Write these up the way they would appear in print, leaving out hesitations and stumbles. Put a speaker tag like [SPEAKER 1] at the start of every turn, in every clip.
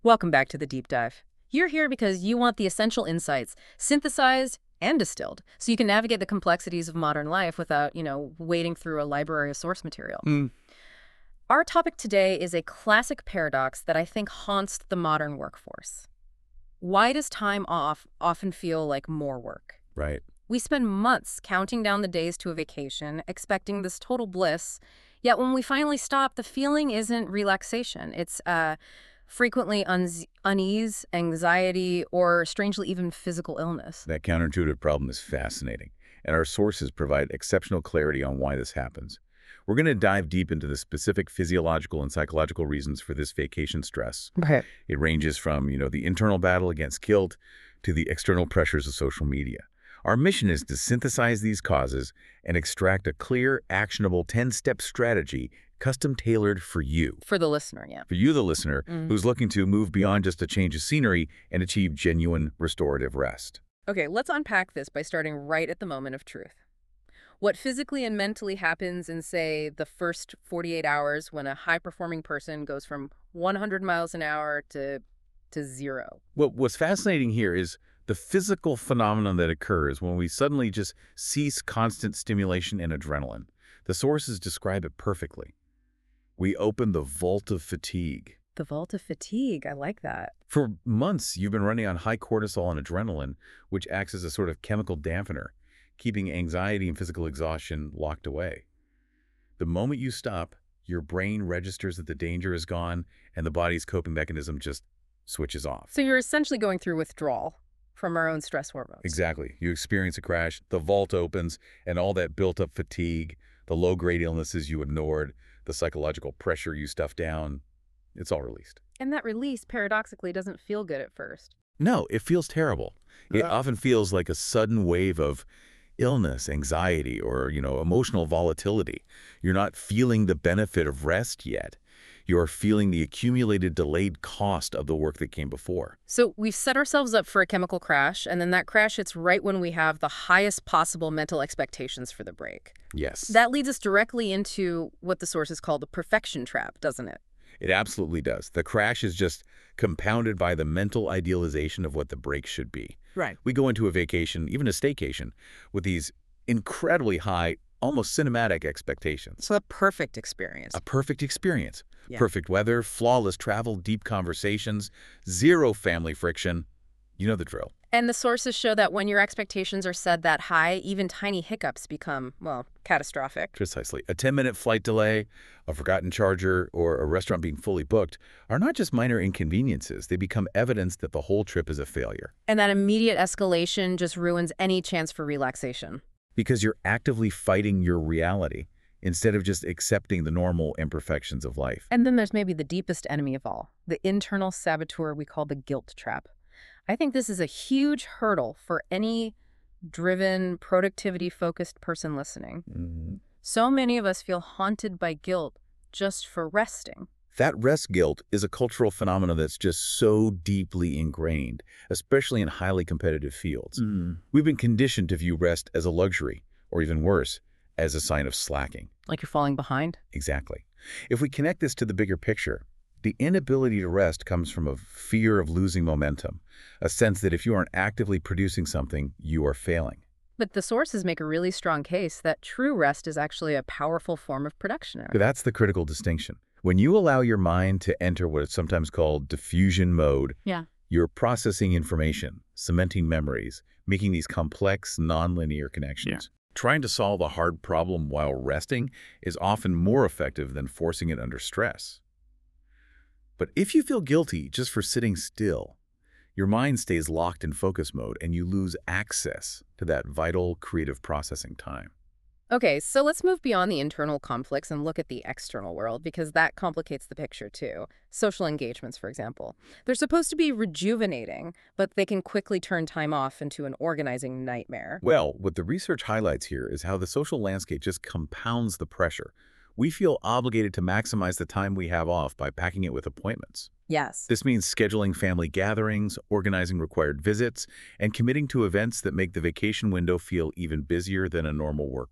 [SPEAKER 1] Welcome back to the Deep Dive. You're here because you want the essential insights, synthesized and distilled, so you can navigate the complexities of modern life without, wading through a library of source material. Our topic today is a classic paradox that I think haunts the modern workforce. Why does time off often feel like more work?
[SPEAKER 2] Right.
[SPEAKER 1] We spend months counting down the days to a vacation, expecting this total bliss, yet when we finally stop, the feeling isn't relaxation. It's frequently unease, anxiety, or strangely even physical illness.
[SPEAKER 2] That counterintuitive problem is fascinating, and our sources provide exceptional clarity on why this happens. We're going to dive deep into the specific physiological and psychological reasons for this vacation stress.
[SPEAKER 1] Right.
[SPEAKER 2] It ranges from, the internal battle against guilt to the external pressures of social media. Our mission is to synthesize these causes and extract a clear, actionable 10-step strategy custom-tailored for you.
[SPEAKER 1] For the listener, yeah.
[SPEAKER 2] For you, the listener, who's looking to move beyond just a change of scenery and achieve genuine restorative rest.
[SPEAKER 1] Okay, let's unpack this by starting right at the moment of truth. What physically and mentally happens in, say, the first 48 hours when a high-performing person goes from 100 miles an hour to zero?
[SPEAKER 2] What's fascinating here is the physical phenomenon that occurs when we suddenly just cease constant stimulation and adrenaline. The sources describe it perfectly. We open the vault of fatigue.
[SPEAKER 1] The vault of fatigue, I like that.
[SPEAKER 2] For months, you've been running on high cortisol and adrenaline, which acts as a sort of chemical dampener, keeping anxiety and physical exhaustion locked away. The moment you stop, your brain registers that the danger is gone, and the body's coping mechanism just switches off.
[SPEAKER 1] So you're essentially going through withdrawal from our own stress hormones.
[SPEAKER 2] Exactly. You experience a crash, the vault opens, and all that built-up fatigue, the low-grade illnesses you ignored, the psychological pressure you stuffed down, it's all released.
[SPEAKER 1] And that release, paradoxically, doesn't feel good at first.
[SPEAKER 2] No, it feels terrible. It often feels like a sudden wave of illness, anxiety, or, emotional volatility. You're not feeling the benefit of rest yet. You're feeling the accumulated delayed cost of the work that came before.
[SPEAKER 1] So we've set ourselves up for a chemical crash, and then that crash hits right when we have the highest possible mental expectations for the break.
[SPEAKER 2] Yes.
[SPEAKER 1] That leads us directly into what the sources call the perfection trap, doesn't it?
[SPEAKER 2] It absolutely does. The crash is just compounded by the mental idealization of what the break should be.
[SPEAKER 1] Right.
[SPEAKER 2] We go into a vacation, even a staycation, with these incredibly high, almost cinematic expectations.
[SPEAKER 1] So a perfect experience.
[SPEAKER 2] A perfect experience.
[SPEAKER 1] Yeah.
[SPEAKER 2] Perfect weather, flawless travel, deep conversations, zero family friction. You know the drill.
[SPEAKER 1] And the sources show that when your expectations are set that high, even tiny hiccups become, catastrophic.
[SPEAKER 2] Precisely. A 10-minute flight delay, a forgotten charger, or a restaurant being fully booked are not just minor inconveniences. They become evidence that the whole trip is a failure.
[SPEAKER 1] And that immediate escalation just ruins any chance for relaxation.
[SPEAKER 2] Because you're actively fighting your reality instead of just accepting the normal imperfections of life.
[SPEAKER 1] And then there's maybe the deepest enemy of all, the internal saboteur we call the guilt trap. I think this is a huge hurdle for any driven, productivity-focused person listening. So many of us feel haunted by guilt just for resting.
[SPEAKER 2] That rest guilt is a cultural phenomenon that's just so deeply ingrained, especially in highly competitive fields. We've been conditioned to view rest as a luxury, or even worse, as a sign of slacking.
[SPEAKER 1] Like you're falling behind?
[SPEAKER 2] Exactly. If we connect this to the bigger picture, the inability to rest comes from a fear of losing momentum, a sense that if you aren't actively producing something, you are failing.
[SPEAKER 1] But the sources make a really strong case that true rest is actually a powerful form of production.
[SPEAKER 2] That's the critical distinction. When you allow your mind to enter what is sometimes called diffusion mode, you're processing information, cementing memories, making these complex, nonlinear connections. Trying to solve a hard problem while resting is often more effective than forcing it under stress. But if you feel guilty just for sitting still, your mind stays locked in focus mode and you lose access to that vital creative processing time.
[SPEAKER 1] Okay, so let's move beyond the internal conflicts and look at the external world, because that complicates the picture too. Social engagements, for example. They're supposed to be rejuvenating, but they can quickly turn time off into an organizing nightmare.
[SPEAKER 2] Well, what the research highlights here is how the social landscape just compounds the pressure. We feel obligated to maximize the time we have off by packing it with appointments.
[SPEAKER 1] Yes.
[SPEAKER 2] This means scheduling family gatherings, organizing required visits, and committing to events that make the vacation window feel even busier than a normal work week.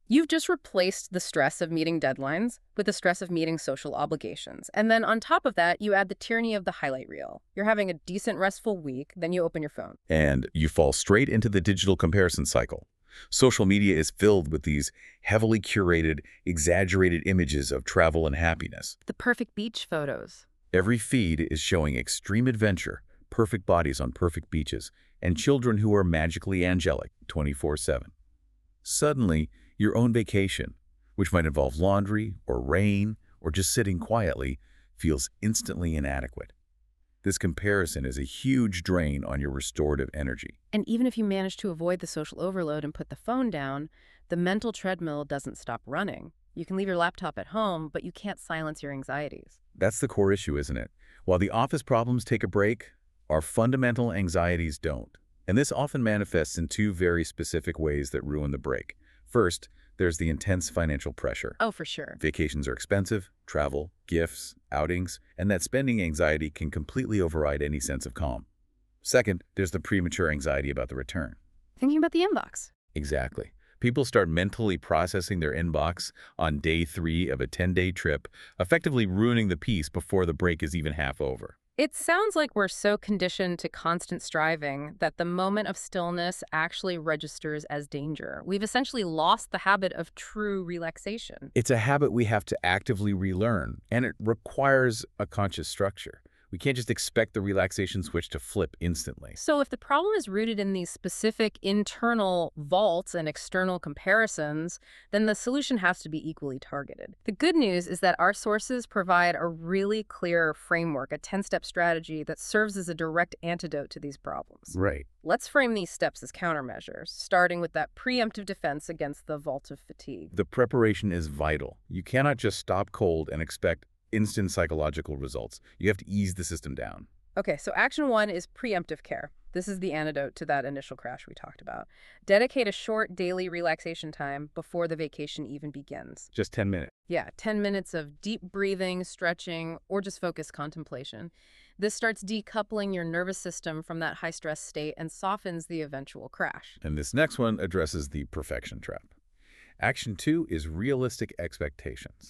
[SPEAKER 1] You've just replaced the stress of meeting deadlines with the stress of meeting social obligations. And then on top of that, you add the tyranny of the highlight reel. You're having a decent, restful week, then you open your phone.
[SPEAKER 2] And you fall straight into the digital comparison cycle. Social media is filled with these heavily curated, exaggerated images of travel and happiness.
[SPEAKER 1] The perfect beach photos.
[SPEAKER 2] Every feed is showing extreme adventure, perfect bodies on perfect beaches, and children who are magically angelic 24/7. Suddenly, your own vacation, which might involve laundry or rain or just sitting quietly, feels instantly inadequate. This comparison is a huge drain on your restorative energy.
[SPEAKER 1] And even if you manage to avoid the social overload and put the phone down, the mental treadmill doesn't stop running. You can leave your laptop at home, but you can't silence your anxieties.
[SPEAKER 2] That's the core issue, isn't it? While the office problems take a break, our fundamental anxieties don't. And this often manifests in two very specific ways that ruin the break. First, there's the intense financial pressure.
[SPEAKER 1] Oh, for sure.
[SPEAKER 2] Vacations are expensive, travel, gifts, outings, and that spending anxiety can completely override any sense of calm. Second, there's the premature anxiety about the return.
[SPEAKER 1] Thinking about the inbox.
[SPEAKER 2] Exactly. People start mentally processing their inbox on day 3 of a 10-day trip, effectively ruining the peace before the break is even half over.
[SPEAKER 1] It sounds like we're so conditioned to constant striving that the moment of stillness actually registers as danger. We've essentially lost the habit of true relaxation.
[SPEAKER 2] It's a habit we have to actively relearn, and it requires a conscious structure. We can't just expect the relaxation switch to flip instantly.
[SPEAKER 1] So if the problem is rooted in these specific internal vaults and external comparisons, then the solution has to be equally targeted. The good news is that our sources provide a really clear framework, a 10-step strategy that serves as a direct antidote to these problems.
[SPEAKER 2] Right.
[SPEAKER 1] Let's frame these steps as countermeasures, starting with that preemptive defense against the vault of fatigue.
[SPEAKER 2] The preparation is vital. You cannot just stop cold and expect instant psychological results. You have to ease the system down.
[SPEAKER 1] Okay, so action 1 is preemptive care. This is the antidote to that initial crash we talked about. Dedicate a short daily relaxation time before the vacation even begins.
[SPEAKER 2] Just 10 minutes.
[SPEAKER 1] Yeah, 10 minutes of deep breathing, stretching, or just focused contemplation. This starts decoupling your nervous system from that high-stress state and softens the eventual crash.
[SPEAKER 2] And this next one addresses the perfection trap. Action 2 is realistic expectations.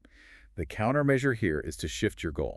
[SPEAKER 2] The countermeasure here is to shift your goal.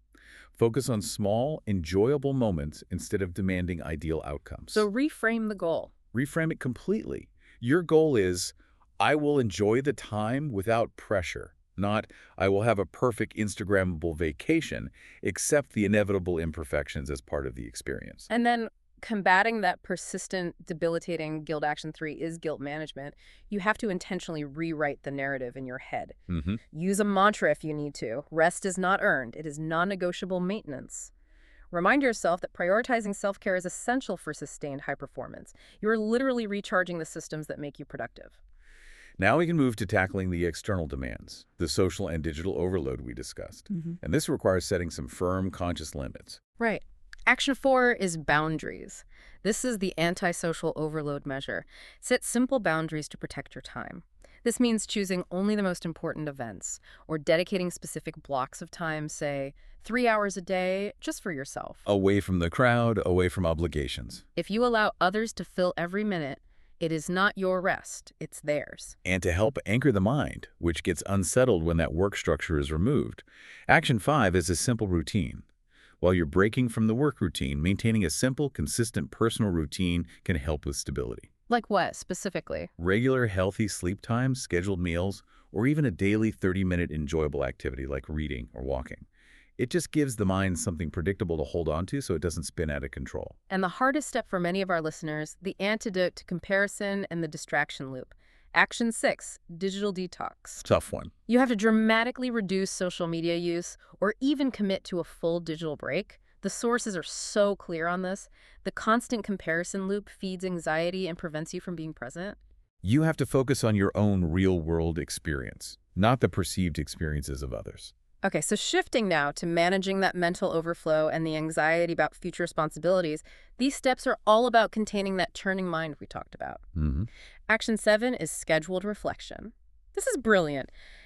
[SPEAKER 2] Focus on small, enjoyable moments instead of demanding ideal outcomes.
[SPEAKER 1] So reframe the goal.
[SPEAKER 2] Reframe it completely. Your goal is, I will enjoy the time without pressure, not, I will have a perfect Instagrammable vacation, accept the inevitable imperfections as part of the experience.
[SPEAKER 1] And then combating that persistent, debilitating guilt action 3 is guilt management. You have to intentionally rewrite the narrative in your head. Use a mantra if you need to. Rest is not earned. It is non-negotiable maintenance. Remind yourself that prioritizing self-care is essential for sustained high performance. You're literally recharging the systems that make you productive.
[SPEAKER 2] Now we can move to tackling the external demands, the social and digital overload we discussed. And this requires setting some firm, conscious limits.
[SPEAKER 1] Right. Action 4 is boundaries. This is the antisocial overload measure. Set simple boundaries to protect your time. This means choosing only the most important events or dedicating specific blocks of time, say 3 hours a day, just for yourself.
[SPEAKER 2] Away from the crowd, away from obligations.
[SPEAKER 1] If you allow others to fill every minute, it is not your rest, it's theirs.
[SPEAKER 2] And to help anchor the mind, which gets unsettled when that work structure is removed, Action 5 is a simple routine. While you're breaking from the work routine, maintaining a simple, consistent personal routine can help with stability.
[SPEAKER 1] Like what, specifically?
[SPEAKER 2] Regular, healthy sleep times, scheduled meals, or even a daily 30-minute enjoyable activity like reading or walking. It just gives the mind something predictable to hold on to so it doesn't spin out of control.
[SPEAKER 1] And the hardest step for many of our listeners, the antidote to comparison and the distraction loop. Action 6, digital detox.
[SPEAKER 2] Tough one.
[SPEAKER 1] You have to dramatically reduce social media use or even commit to a full digital break. The sources are so clear on this. The constant comparison loop feeds anxiety and prevents you from being present.
[SPEAKER 2] You have to focus on your own real-world experience, not the perceived experiences of others.
[SPEAKER 1] Okay, so shifting now to managing that mental overflow and the anxiety about future responsibilities, these steps are all about containing that churning mind we talked about. Action 7 is scheduled reflection. This is brilliant.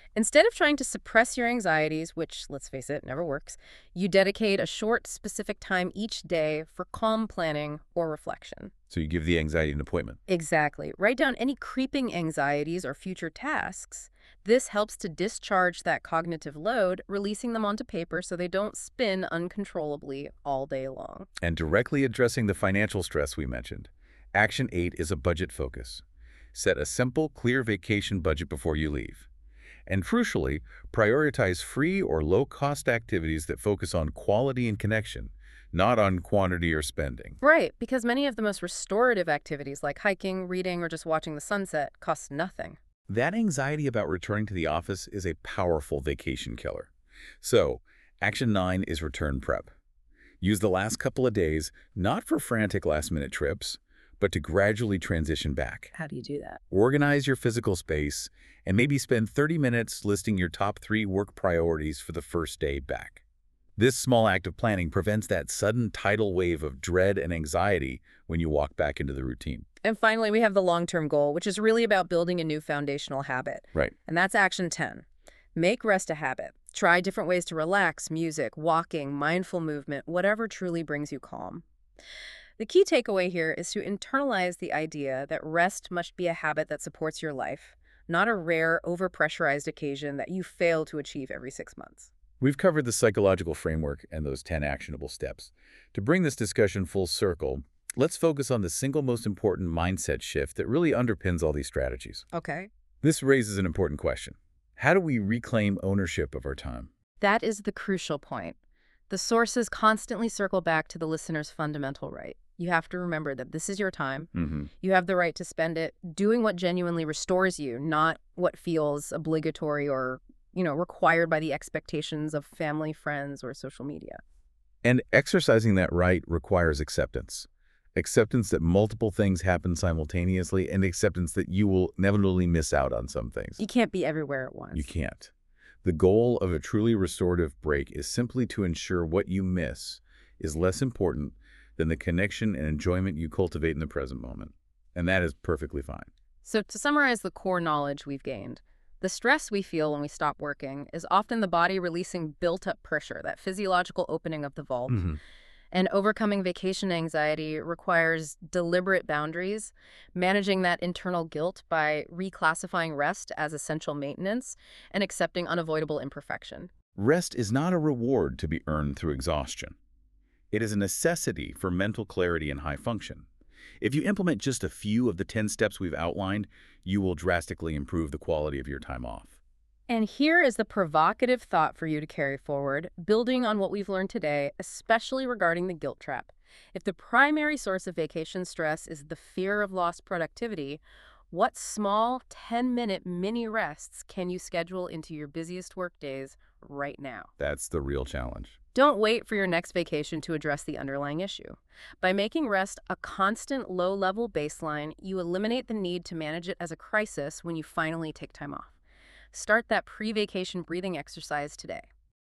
[SPEAKER 1] Instead of trying to suppress your anxieties, which, let's face it, never works, you dedicate a short, specific time each day for calm planning or reflection.
[SPEAKER 2] So you give the anxiety an appointment.
[SPEAKER 1] Exactly. Write down any creeping anxieties or future tasks. This helps to discharge that cognitive load, releasing them onto paper so they don't spin uncontrollably all day long.
[SPEAKER 2] And directly addressing the financial stress we mentioned, Action 8 is a budget focus. Set a simple, clear vacation budget before you leave. And crucially, prioritize free or low-cost activities that focus on quality and connection, not on quantity or spending.
[SPEAKER 1] Right, because many of the most restorative activities like hiking, reading, or just watching the sunset cost nothing.
[SPEAKER 2] That anxiety about returning to the office is a powerful vacation killer. So, Action 9 is return prep. Use the last couple of days not for frantic last-minute trips, but to gradually transition back.
[SPEAKER 1] How do you do that?
[SPEAKER 2] Organize your physical space and maybe spend 30 minutes listing your top 3 work priorities for the first day back. This small act of planning prevents that sudden tidal wave of dread and anxiety when you walk back into the routine.
[SPEAKER 1] And finally, we have the long-term goal, which is really about building a new foundational habit.
[SPEAKER 2] Right.
[SPEAKER 1] And that's Action 10. Make rest a habit. Try different ways to relax, music, walking, mindful movement, whatever truly brings you calm. The key takeaway here is to internalize the idea that rest must be a habit that supports your life, not a rare, overpressurized occasion that you fail to achieve every 6 months.
[SPEAKER 2] We've covered the psychological framework and those 10 actionable steps. To bring this discussion full circle, let's focus on the single most important mindset shift that really underpins all these strategies.
[SPEAKER 1] Okay.
[SPEAKER 2] This raises an important question. How do we reclaim ownership of our time?
[SPEAKER 1] That is the crucial point. The sources constantly circle back to the listener's fundamental right. You have to remember that this is your time. You have the right to spend it doing what genuinely restores you, not what feels obligatory or, required by the expectations of family, friends, or social media.
[SPEAKER 2] And exercising that right requires acceptance. Acceptance that multiple things happen simultaneously and acceptance that you will inevitably miss out on some things.
[SPEAKER 1] You can't be everywhere at once.
[SPEAKER 2] You can't. The goal of a truly restorative break is simply to ensure what you miss is less important than the connection and enjoyment you cultivate in the present moment. And that is perfectly fine.
[SPEAKER 1] So to summarize the core knowledge we've gained, the stress we feel when we stop working is often the body releasing built-up pressure, that physiological opening of the vault. And overcoming vacation anxiety requires deliberate boundaries, managing that internal guilt by reclassifying rest as essential maintenance, and accepting unavoidable imperfection.
[SPEAKER 2] Rest is not a reward to be earned through exhaustion. It is a necessity for mental clarity and high function. If you implement just a few of the 10 steps we've outlined, you will drastically improve the quality of your time off.
[SPEAKER 1] And here is the provocative thought for you to carry forward, building on what we've learned today, especially regarding the guilt trap. If the primary source of vacation stress is the fear of lost productivity, what small 10-minute mini rests can you schedule into your busiest work days right now?
[SPEAKER 2] That's the real challenge.
[SPEAKER 1] Don't wait for your next vacation to address the underlying issue. By making rest a constant low-level baseline, you eliminate the need to manage it as a crisis when you finally take time off. Start that pre-vacation breathing exercise today.